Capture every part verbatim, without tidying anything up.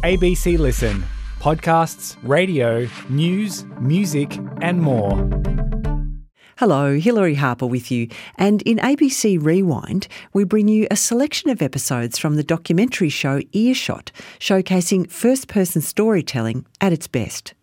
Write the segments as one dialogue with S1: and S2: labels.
S1: A B C Listen. Podcasts, radio, news, music and more.
S2: Hello, Hilary Harper with you. And in A B C Rewind, we bring you a selection of episodes from the documentary show Earshot, showcasing first-person storytelling at its best.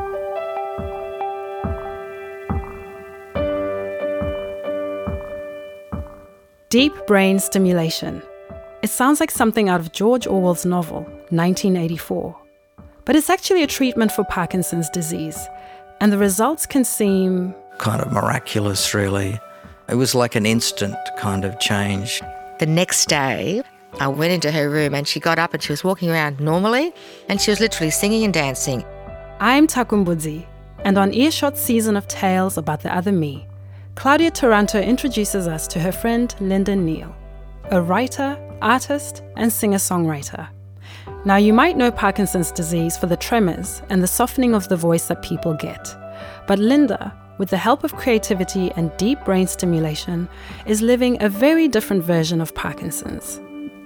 S3: Deep brain stimulation. It sounds like something out of George Orwell's novel, nineteen eighty-four. But it's actually a treatment for Parkinson's disease, and the results can seem...
S4: kind of miraculous, really. It was like an instant kind of change.
S5: The next day, I went into her room and she got up and she was walking around normally and she was literally singing and dancing.
S3: I'm Takumbudzi, and on Earshot's season of tales about the other me, Claudia Taranto introduces us to her friend Linda Neal, a writer, artist and singer-songwriter. Now, you might know Parkinson's disease for the tremors and the softening of the voice that people get, but Linda, with the help of creativity and deep brain stimulation, is living a very different version of Parkinson's.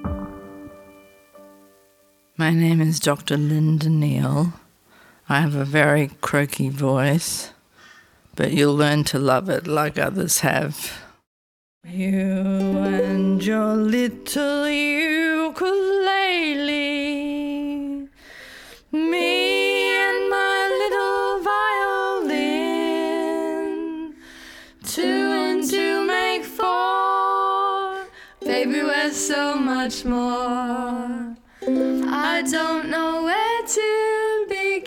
S6: My name is Doctor Linda Neal. I have a very croaky voice, but you'll learn to love it like others have. You and your little ukulele, me and my little violin, two and two make four, baby we're so much more, I don't know where to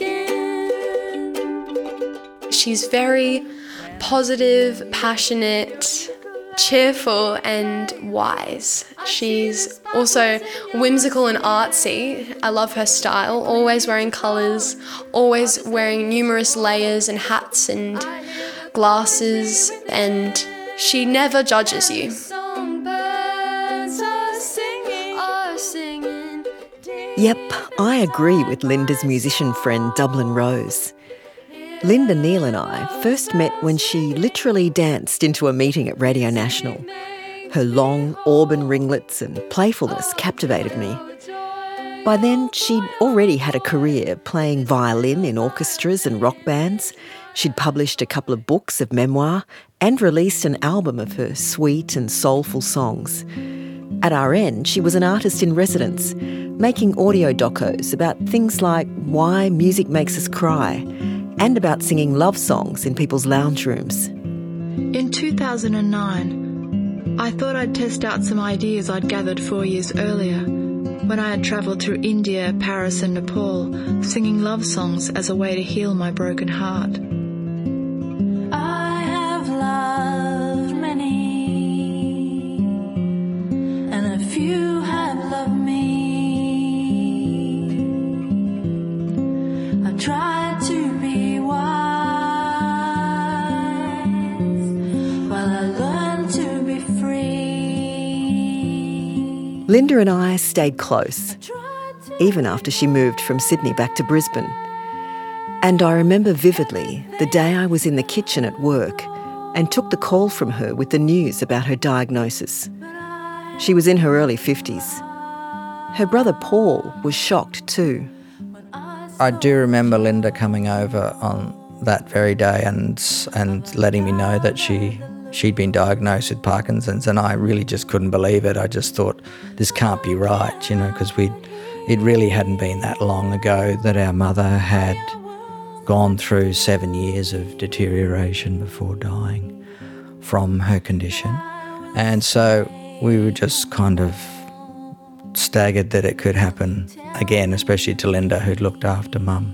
S6: begin.
S7: She's very positive, passionate, cheerful and wise. She's also whimsical and artsy. I love her style, always wearing colours, always wearing numerous layers and hats and glasses, and she never judges you.
S2: Yep, I agree with Linda's musician friend Dublin Rose. Linda Neal and I first met when she literally danced into a meeting at Radio National. Her long auburn ringlets and playfulness captivated me. By then, she'd already had a career playing violin in orchestras and rock bands. She'd published a couple of books of memoir and released an album of her sweet and soulful songs. At R N, she was an artist in residence, making audio docos about things like why music makes us cry, and about singing love songs in people's lounge rooms.
S8: In two thousand nine, I thought I'd test out some ideas I'd gathered four years earlier when I had travelled through India, Paris and Nepal, singing love songs as a way to heal my broken heart.
S9: I have loved many, and a few have loved me. I tried to be wise while I learned to be free.
S2: Linda and I stayed close, even after she moved from Sydney back to Brisbane. And I remember vividly the day I was in the kitchen at work and took the call from her with the news about her diagnosis. She was in her early fifties. Her brother Paul was shocked too.
S4: I do remember Linda coming over on that very day and and letting me know that she, she'd been diagnosed with Parkinson's, and I really just couldn't believe it. I just thought, this can't be right, you know, because we it really hadn't been that long ago that our mother had gone through seven years of deterioration before dying from her condition. And so we were just kind of staggered that it could happen again, especially to Linda, who'd looked after Mum.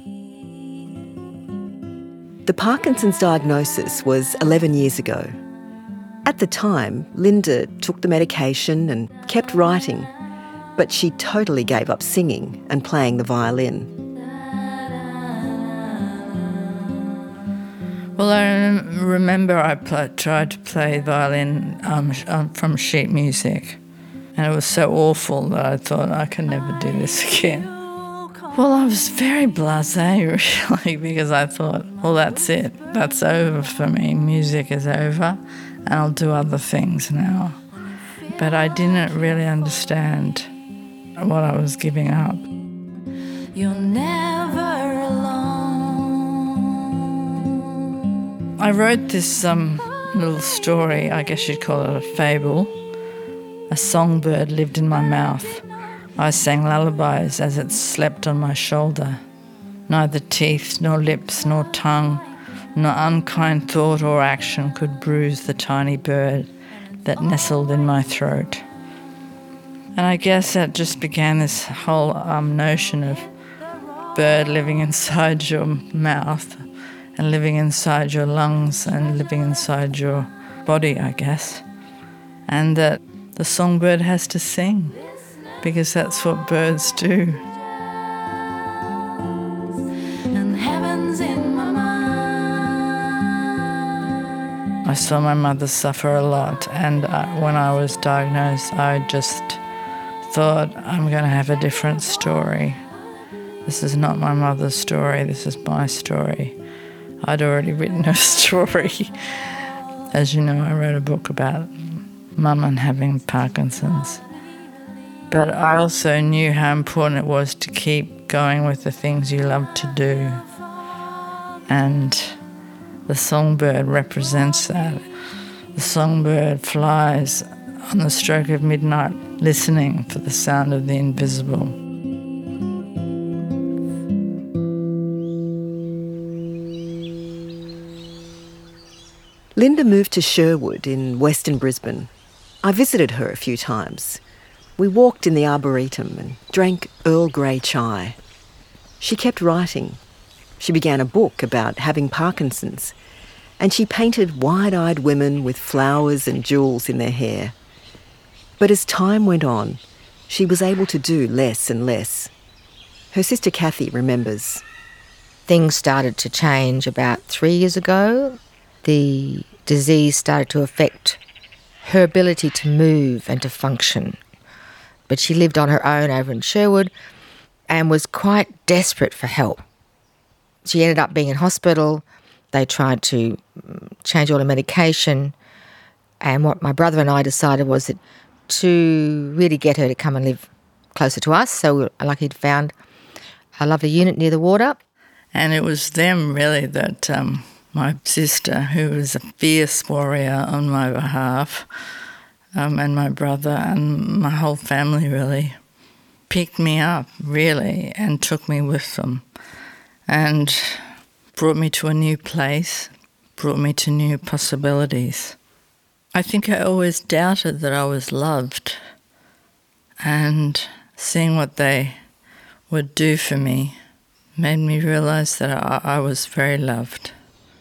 S2: The Parkinson's diagnosis was eleven years ago. At the time, Linda took the medication and kept writing, but she totally gave up singing and playing the violin.
S6: Well, I rem- remember I pl- tried to play violin um, sh- um, from sheet music, and it was so awful that I thought I can never do this again. Well, I was very blasé, really, because I thought, well, that's it. That's over for me. Music is over, and I'll do other things now. But I didn't really understand what I was giving up.
S9: you're never alone.
S6: I wrote this um, little story, I guess you'd call it a fable. A songbird lived in my mouth. I sang lullabies as it slept on my shoulder. Neither teeth, nor lips, nor tongue, nor unkind thought or action could bruise the tiny bird that nestled in my throat. And I guess that just began this whole um, notion of bird living inside your mouth and living inside your lungs and living inside your body, I guess. And that the songbird has to sing because that's what birds do.
S9: And heaven's in my mind.
S6: I saw my mother suffer a lot, and I, when I was diagnosed, I just thought, I'm going to have a different story. This is not my mother's story, this is my story. I'd already written her story. As you know, I wrote a book about Mum and having Parkinson's. But I also knew how important it was to keep going with the things you love to do. And the songbird represents that. The songbird flies on the stroke of midnight, listening for the sound of the invisible.
S2: Linda moved to Sherwood in Western Brisbane. I visited her a few times. We walked in the Arboretum and drank Earl Grey chai. She kept writing. She began a book about having Parkinson's, and she painted wide-eyed women with flowers and jewels in their hair. But as time went on, she was able to do less and less. Her sister Kathy remembers.
S5: Things started to change about three years ago. The disease started to affect her ability to move and to function. But she lived on her own over in Sherwood and was quite desperate for help. She ended up being in hospital. They tried to change all her medication. And what my brother and I decided was that to really get her to come and live closer to us. So we were lucky to found a lovely unit near the water.
S6: And it was them really that um, my sister, who was a fierce warrior on my behalf, um, and my brother and my whole family really picked me up really and took me with them and brought me to a new place, brought me to new possibilities. I think I always doubted that I was loved, and seeing what they would do for me made me realise that I, I was very loved.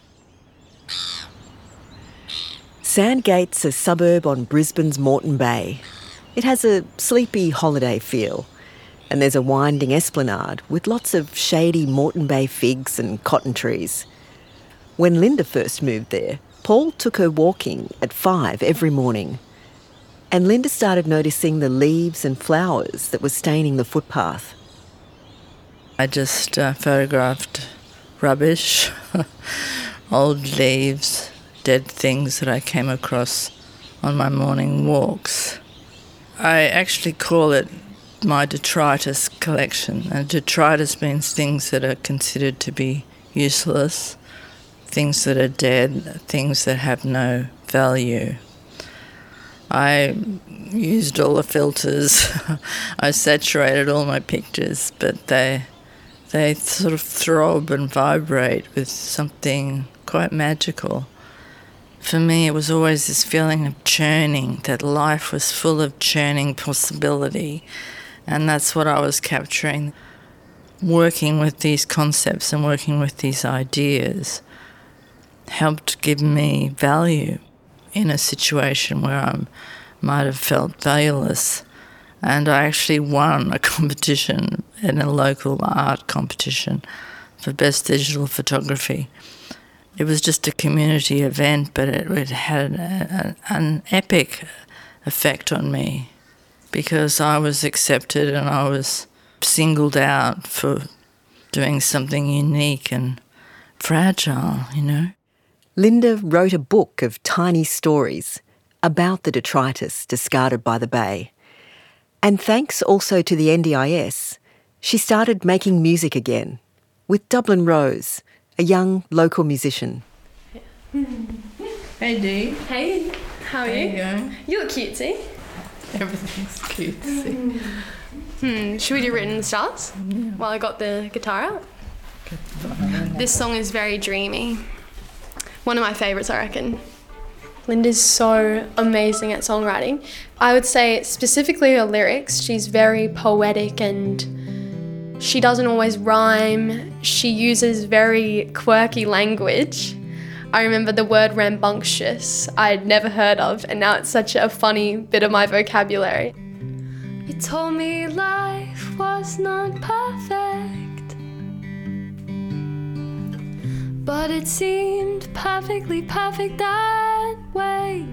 S2: Sandgate's a suburb on Brisbane's Moreton Bay. It has a sleepy holiday feel, and there's a winding esplanade with lots of shady Moreton Bay figs and cotton trees. When Linda first moved there, Paul took her walking at five every morning, and Linda started noticing the leaves and flowers that were staining the footpath.
S6: I just uh, photographed rubbish, old leaves, dead things that I came across on my morning walks. I actually call it my detritus collection, and detritus means things that are considered to be useless, things that are dead, things that have no value. I used all the filters. I saturated all my pictures, but they they sort of throb and vibrate with something quite magical. For me, it was always this feeling of churning, that life was full of churning possibility, and that's what I was capturing. Working with these concepts and working with these ideas helped give me value in a situation where I might have felt valueless. And I actually won a competition in a local art competition for Best Digital Photography. It was just a community event, but it, it had a, a, an epic effect on me because I was accepted and I was singled out for doing something unique and fragile, you know.
S2: Linda wrote a book of tiny stories about the detritus discarded by the bay. And thanks also to the N D I S, she started making music again with Dublin Rose, a young local musician.
S6: Hey Dee.
S7: Hey, how are
S6: How
S7: you?
S6: you going?
S7: You look cutesy.
S6: Everything's cutesy.
S7: Hmm, should we do Written in the Stars?
S6: Yeah.
S7: While I got the guitar out. This song is very dreamy. One of my favourites, I reckon. Linda's so amazing at songwriting. I would say specifically her lyrics, she's very poetic and she doesn't always rhyme. She uses very quirky language. I remember the word rambunctious I'd never heard of, and now it's such a funny bit of my vocabulary. You told me life was not perfect, but it seemed perfectly perfect that way.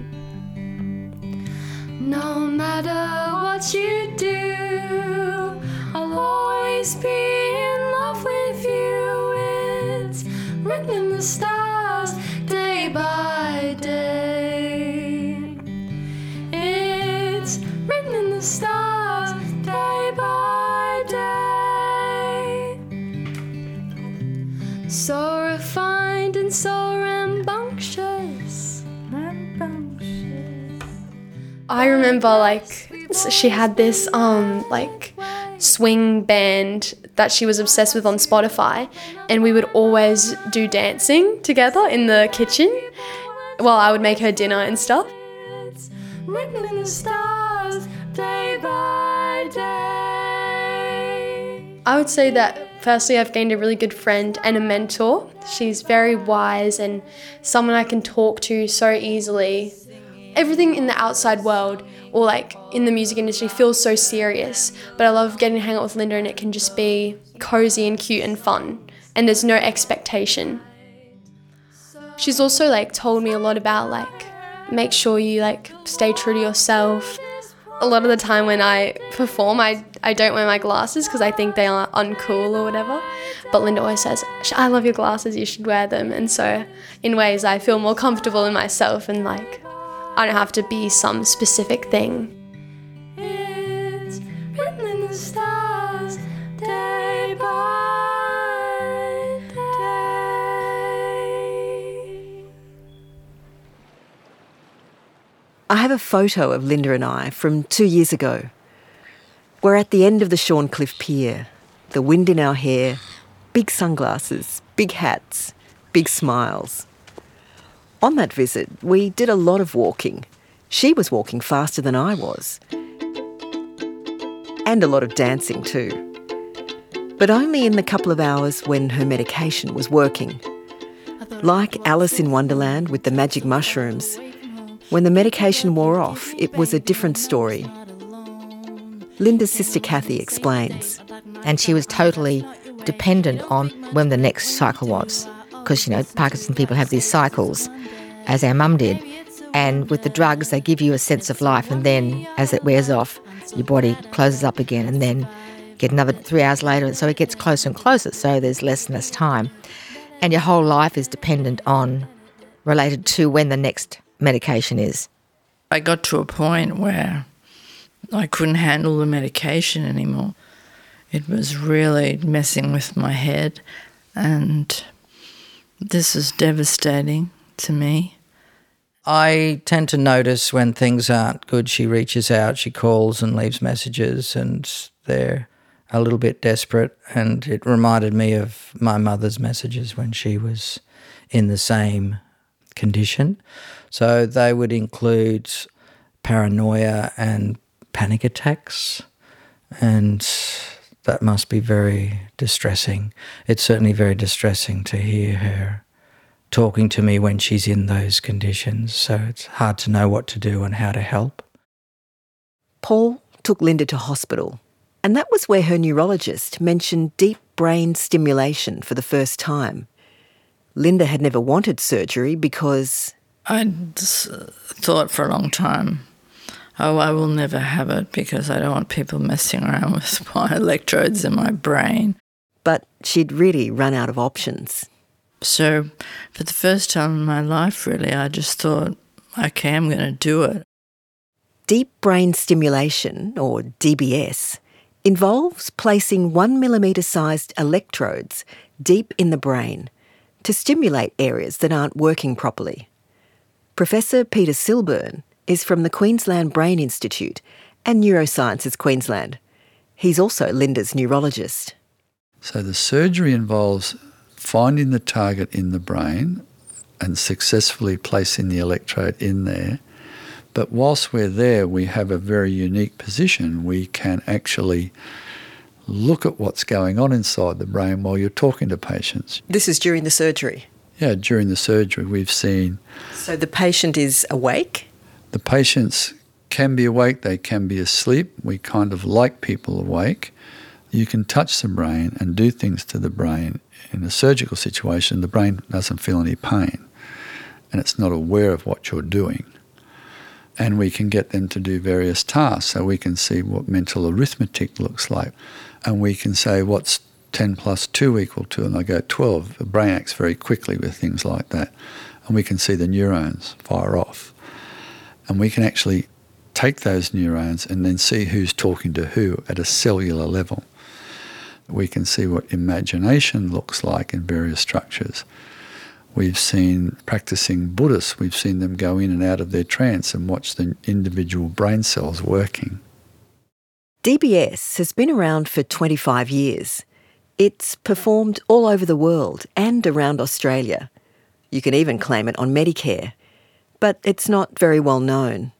S7: No matter what you do, I'll always be in love with you. It's written in the stars, day by day. It's written in the stars, day by day. So refined and so rambunctious. Rambunctious. I remember, like, she had this, um, like, swing band that she was obsessed with on Spotify, and we would always do dancing together in the kitchen while I would make her dinner and stuff. It's written in the stars, day by day. I would say that firstly I've gained a really good friend and a mentor. She's very wise and someone I can talk to so easily. Everything in the outside world or like in the music industry feels so serious, but I love getting to hang out with Linda and it can just be cozy and cute and fun and there's no expectation. She's also like told me a lot about like make sure you like stay true to yourself. A lot of the time when I perform I, I don't wear my glasses because I think they are uncool or whatever, but Linda always says, I love your glasses, you should wear them, and so in ways I feel more comfortable in myself and like I don't have to be some specific thing. It's written in the stars, day by day.
S2: I have a photo of Linda and I from two years ago. We're at the end of the Shorncliffe Pier, the wind in our hair, big sunglasses, big hats, big smiles. On that visit, we did a lot of walking. She was walking faster than I was. And a lot of dancing too. But only in the couple of hours when her medication was working. Like Alice in Wonderland with the magic mushrooms, when the medication wore off, it was a different story. Linda's sister Kathy explains.
S5: And she was totally dependent on when the next cycle was. Because, you know, Parkinson people have these cycles, as our mum did. And with the drugs, they give you a sense of life, and then as it wears off, your body closes up again, and then get another three hours later, and so it gets closer and closer, so there's less and less time. And your whole life is dependent on, related to when the next medication is.
S6: I got to a point where I couldn't handle the medication anymore. It was really messing with my head, and this is devastating to me.
S4: I tend to notice when things aren't good, she reaches out, she calls and leaves messages, and they're a little bit desperate. And it reminded me of my mother's messages when she was in the same condition. So they would include paranoia and panic attacks, and that must be very distressing. It's certainly very distressing to hear her talking to me when she's in those conditions, so it's hard to know what to do and how to help.
S2: Paul took Linda to hospital, and that was where her neurologist mentioned deep brain stimulation for the first time. Linda had never wanted surgery because...
S6: I'd thought for a long time, oh, I will never have it because I don't want people messing around with my electrodes in my brain.
S2: But she'd really run out of options.
S6: So for the first time in my life, really, I just thought, okay, I'm going to do it.
S2: Deep brain stimulation, or D B S, involves placing one millimetre sized electrodes deep in the brain to stimulate areas that aren't working properly. Professor Peter Silburn is from the Queensland Brain Institute and Neurosciences Queensland. He's also Linda's neurologist.
S10: So the surgery involves finding the target in the brain and successfully placing the electrode in there. But whilst we're there, we have a very unique position. We can actually look at what's going on inside the brain while you're talking to patients.
S2: This is during the surgery?
S10: Yeah, during the surgery we've seen...
S2: So the patient is awake?
S10: The patients can be awake, they can be asleep. We kind of like people awake. You can touch the brain and do things to the brain. In a surgical situation, the brain doesn't feel any pain and it's not aware of what you're doing. And we can get them to do various tasks, so we can see what mental arithmetic looks like. And we can say, what's ten plus two equal to? And they go twelve. The brain acts very quickly with things like that. And we can see the neurons fire off. And we can actually take those neurons and then see who's talking to who at a cellular level. We can see what imagination looks like in various structures. We've seen practicing Buddhists, we've seen them go in and out of their trance and watch the individual brain cells working.
S2: D B S has been around for twenty-five years. It's performed all over the world and around Australia. You can even claim it on Medicare. But it's not very well known.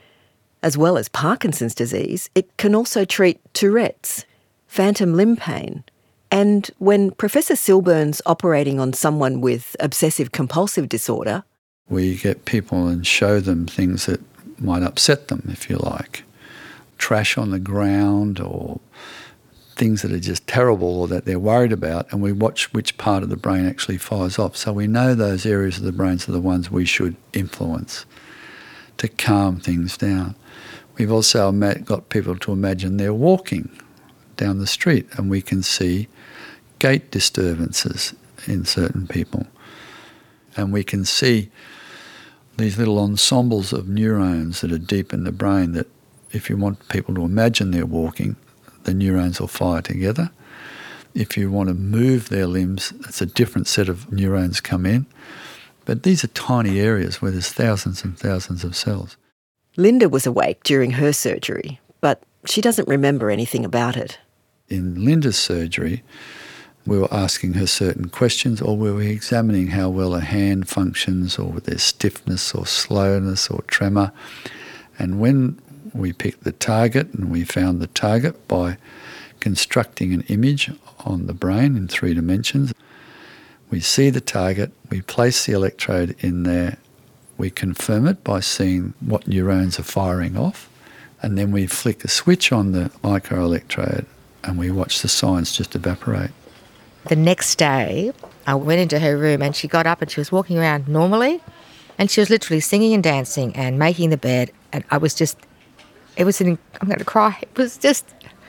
S2: As well as Parkinson's disease, it can also treat Tourette's, phantom limb pain, and when Professor Silburn's operating on someone with obsessive-compulsive disorder...
S10: We get people and show them things that might upset them, if you like. Trash on the ground or things that are just terrible or that they're worried about, and we watch which part of the brain actually fires off. So we know those areas of the brains are the ones we should influence to calm things down. We've also got people to imagine they're walking down the street and we can see gait disturbances in certain people. And we can see these little ensembles of neurons that are deep in the brain that if you want people to imagine they're walking, the neurons will fire together. If you want to move their limbs, it's a different set of neurons come in. But these are tiny areas where there's thousands and thousands of cells.
S2: Linda was awake during her surgery, but she doesn't remember anything about it.
S10: In Linda's surgery, we were asking her certain questions, or we were examining how well a hand functions, or with their stiffness or slowness or tremor. And when we picked the target, and we found the target by constructing an image on the brain in three dimensions, we see the target, we place the electrode in there, we confirm it by seeing what neurons are firing off, and then we flick a switch on the microelectrode and we watch the signs just evaporate.
S5: The next day, I went into her room and she got up and she was walking around normally and she was literally singing and dancing and making the bed, and I was just, it was an, I'm going to cry, it was just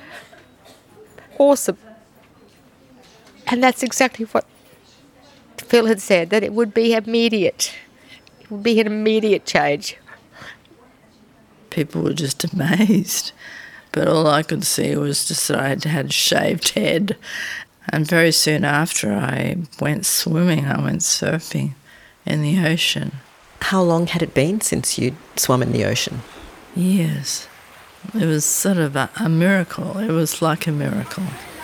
S5: awesome. And that's exactly what Phil had said, that it would be immediate. It would be an immediate change.
S6: People were just amazed. But all I could see was just that I had had a shaved head. And very soon after I went swimming, I went surfing in the ocean.
S2: How long had it been since you'd swum in the ocean?
S6: Years. It was sort of a, a miracle. It was like a miracle.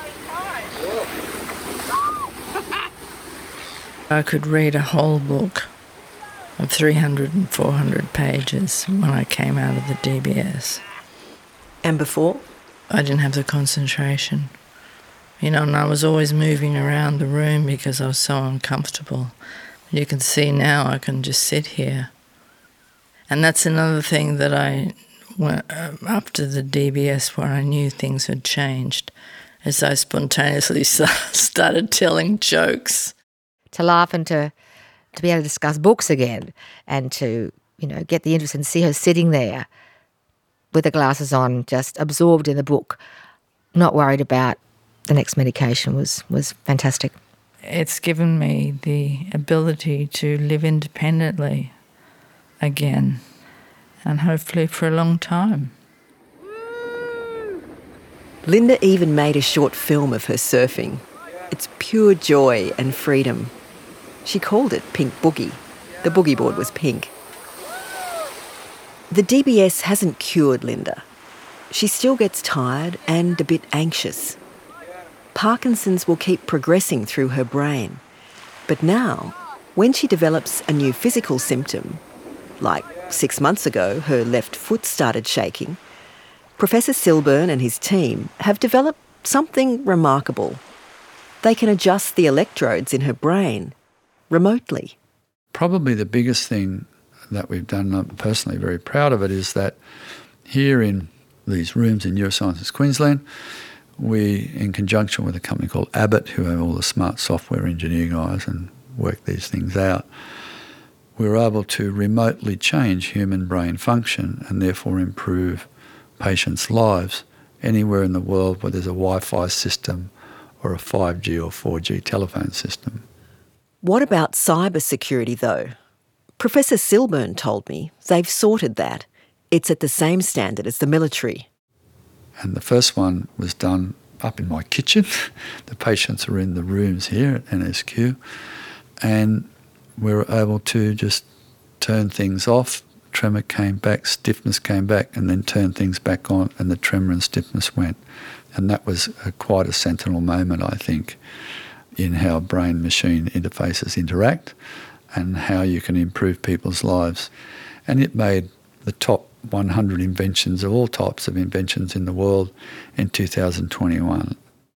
S6: I could read a whole book of three hundred and four hundred pages when I came out of the D B S.
S2: And before?
S6: I didn't have the concentration. You know, and I was always moving around the room because I was so uncomfortable. You can see now I can just sit here. And that's another thing that I went uh, up to the D B S where I knew things had changed, as I spontaneously started telling jokes.
S5: To laugh and to, to be able to discuss books again and to, you know, get the interest and see her sitting there with the glasses on, just absorbed in the book, not worried about the next medication was, was fantastic.
S6: It's given me the ability to live independently again, and hopefully for a long time.
S2: Linda even made a short film of her surfing. It's pure joy and freedom. She called it Pink Boogie. The boogie board was pink. The D B S hasn't cured Linda. She still gets tired and a bit anxious. Parkinson's will keep progressing through her brain. But now, when she develops a new physical symptom, like six months ago her left foot started shaking, Professor Silburn and his team have developed something remarkable. They can adjust the electrodes in her brain remotely.
S10: Probably the biggest thing that we've done, I'm personally very proud of it, is that here in these rooms in Neurosciences Queensland, we, in conjunction with a company called Abbott, who have all the smart software engineer guys and work these things out, we were able to remotely change human brain function and therefore improve patients' lives anywhere in the world where there's a Wi-Fi system or a five G or four G telephone system.
S2: What about cyber security, though? Professor Silburn told me they've sorted that. It's at the same standard as the military.
S10: And the first one was done up in my kitchen. The patients are in the rooms here at N S Q. And we were able to just turn things off. Tremor came back, stiffness came back, and then turn things back on, and the tremor and stiffness went. And that was a, quite a sentinel moment, I think, in how brain-machine interfaces interact and how you can improve people's lives. And it made the top one hundred inventions of all types of inventions in the world in two thousand twenty-one.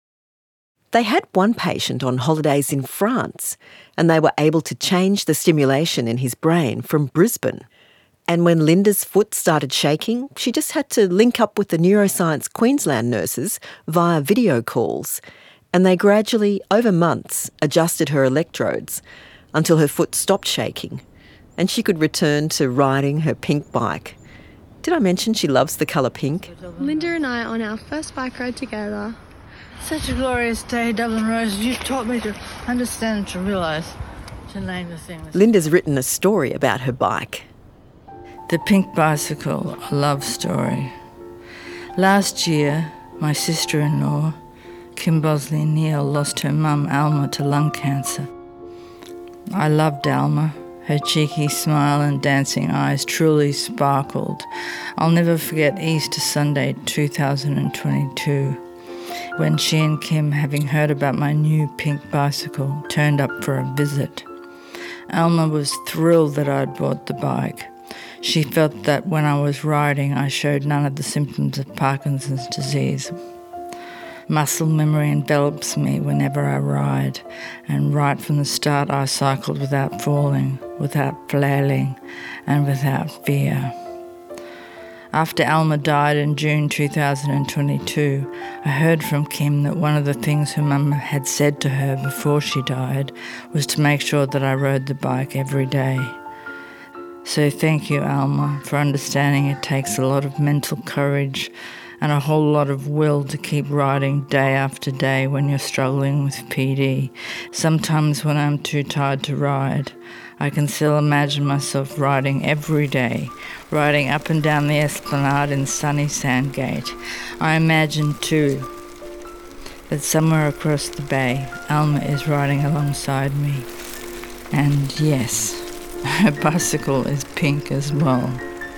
S2: They had one patient on holidays in France, and they were able to change the stimulation in his brain from Brisbane. And when Linda's foot started shaking, she just had to link up with the Neuroscience Queensland nurses via video calls, and they gradually, over months, adjusted her electrodes until her foot stopped shaking and she could return to riding her pink bike. Did I mention she loves the colour pink?
S11: Linda and I on our first bike ride together.
S6: Such a glorious day, Dublin Rose. You've taught me to understand and to realise, to name the things.
S2: Linda's written a story about her bike.
S6: The Pink Bicycle, a love story. Last year, my sister-in-law, Kim Bosley Neal, lost her mum, Alma, to lung cancer. I loved Alma. Her cheeky smile and dancing eyes truly sparkled. I'll never forget Easter Sunday two thousand twenty-two, when she and Kim, having heard about my new pink bicycle, turned up for a visit. Alma was thrilled that I'd bought the bike. She felt that when I was riding, I showed none of the symptoms of Parkinson's disease. Muscle memory envelops me whenever I ride, and right from the start I cycled without falling, without flailing, and without fear. After Alma died in June two thousand twenty-two, I heard from Kim that one of the things her mum had said to her before she died was to make sure that I rode the bike every day. So thank you, Alma, for understanding it takes a lot of mental courage and a whole lot of will to keep riding day after day when you're struggling with P D. Sometimes when I'm too tired to ride, I can still imagine myself riding every day, riding up and down the esplanade in sunny Sandgate. I imagine too that somewhere across the bay, Alma is riding alongside me. And yes, her bicycle is pink as well.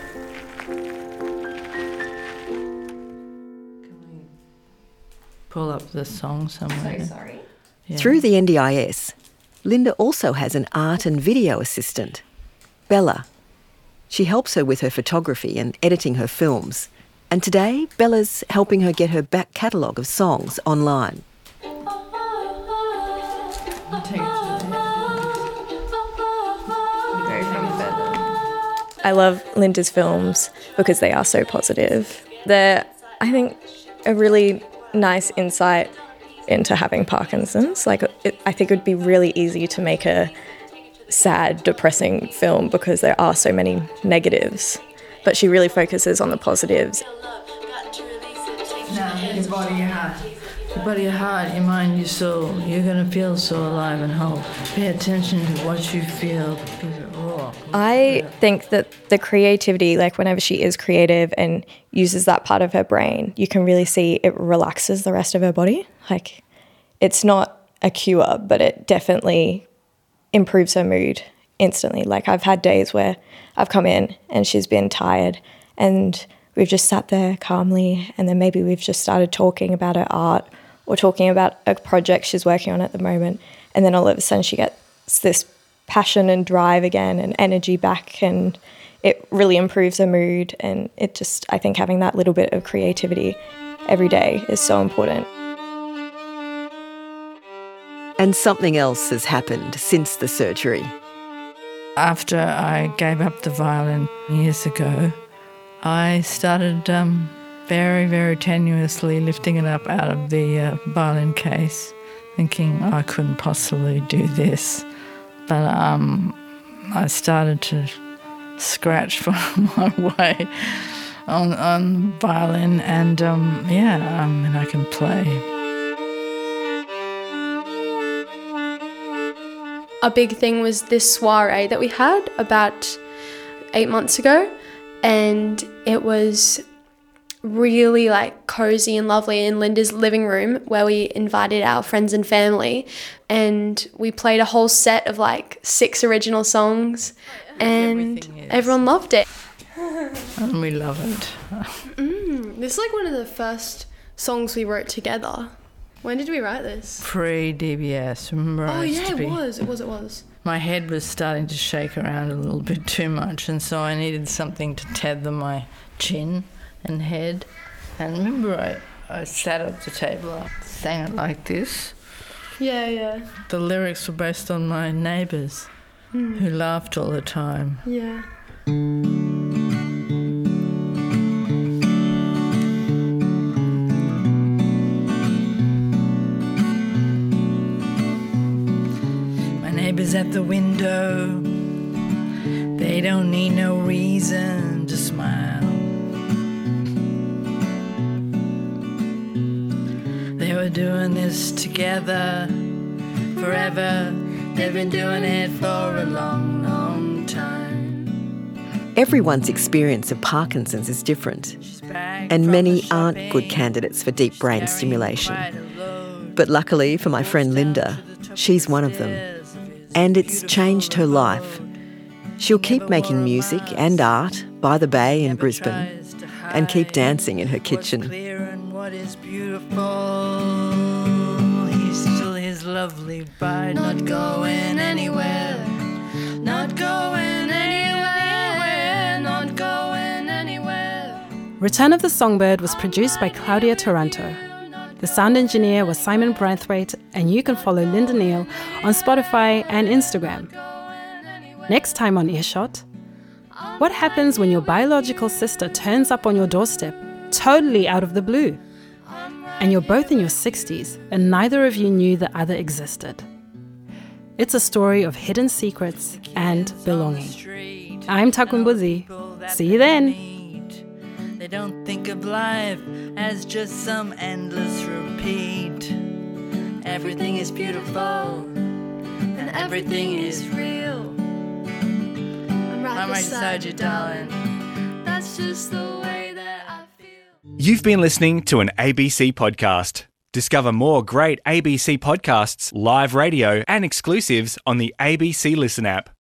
S6: Pull up the song somewhere.
S11: So sorry.
S6: Yeah.
S2: Through the N D I S, Linda also has an art and video assistant, Bella. She helps her with her photography and editing her films. And today, Bella's helping her get her back catalogue of songs online.
S11: I love Linda's films because they are so positive. They're, I think, a really nice insight into having Parkinson's. Like, it, I think it would be really easy to make a sad, depressing film because there are so many negatives. But she really focuses on the positives.
S6: Now, your body, your heart. Your body, your heart, your mind, your soul. You're going to feel so alive and whole. Pay attention to what you feel because it rolls.
S11: I think that the creativity, like whenever she is creative and uses that part of her brain, you can really see it relaxes the rest of her body. Like, it's not a cure, but it definitely improves her mood instantly. Like, I've had days where I've come in and she's been tired and we've just sat there calmly, and then maybe we've just started talking about her art or talking about a project she's working on at the moment, and then all of a sudden she gets this passion and drive again and energy back, and it really improves her mood. And it just, I think having that little bit of creativity every day is so important.
S2: And something else has happened since the surgery.
S6: After I gave up the violin years ago, I started um, very, very tenuously lifting it up out of the uh, violin case, thinking I couldn't possibly do this. But um, I started to scratch for my way on, on violin, and um, yeah, I mean, I can play.
S7: A big thing was this soiree that we had about eight months ago, and it was really like cozy and lovely in Linda's living room, where we invited our friends and family, and we played a whole set of like six original songs, and everyone loved it.
S6: And we love it.
S7: mm, this is like one of the first songs we wrote together. When did we write this?
S6: Pre-D B S, remember?
S7: Oh
S6: I used
S7: yeah,
S6: to
S7: it
S6: be,
S7: was, it was, it was.
S6: My head was starting to shake around a little bit too much, and so I needed something to tether my chin and head. And remember, I, I sat at the table, I sang it like this.
S7: Yeah, yeah.
S6: The lyrics were based on my neighbours mm. who laughed all the time.
S7: Yeah.
S6: Neighbors at the window, they don't need no reason to smile. They were doing this together forever. They've been doing it for a long, long time.
S2: Everyone's experience of Parkinson's is different, and many aren't good candidates for deep brain stimulation. But luckily for my friend Linda, she's one of them. And it's changed her life. She'll keep making music and art by the bay in Brisbane and keep dancing in her kitchen.
S6: He's still his lovely bride, not going anywhere, not going anywhere, not going anywhere.
S3: Return of the Songbird was produced by Claudia Taranto. The sound engineer was Simon Branthwaite, and you can follow Linda Neal on Spotify and Instagram. Next time on Earshot, what happens when your biological sister turns up on your doorstep, totally out of the blue? And you're both in your sixties, and neither of you knew the other existed. It's a story of hidden secrets and belonging. I'm Takumbuzi. See you then.
S6: They don't think of life as just some endless repeat. Everything is beautiful and everything is real. I'm right, I'm right beside you, darling. That's just the way that I feel.
S1: You've been listening to an A B C podcast. Discover more great A B C podcasts, live radio, and exclusives on the A B C Listen app.